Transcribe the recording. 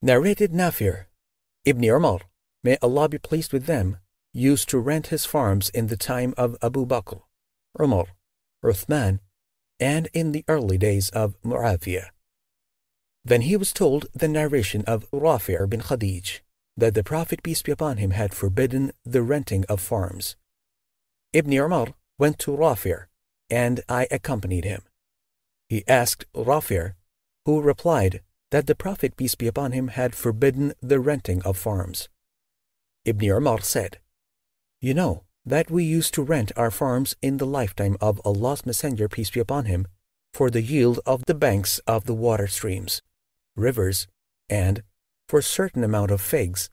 Narrated Nafir, Ibn Umar, may Allah be pleased with them, used to rent his farms in the time of Abu Bakr, Umar, Uthman, and in the early days of Muawiyah. Then he was told the narration of Rafi' bin Khadij, that the Prophet peace be upon him had forbidden the renting of farms. Ibn Umar went to Rafi', and I accompanied him. He asked Rafi', who replied that the Prophet peace be upon him had forbidden the renting of farms. Ibn Umar said, "You know that we used to rent our farms in the lifetime of Allah's Messenger peace be upon him for the yield of the banks of the water streams, rivers, and for a certain amount of figs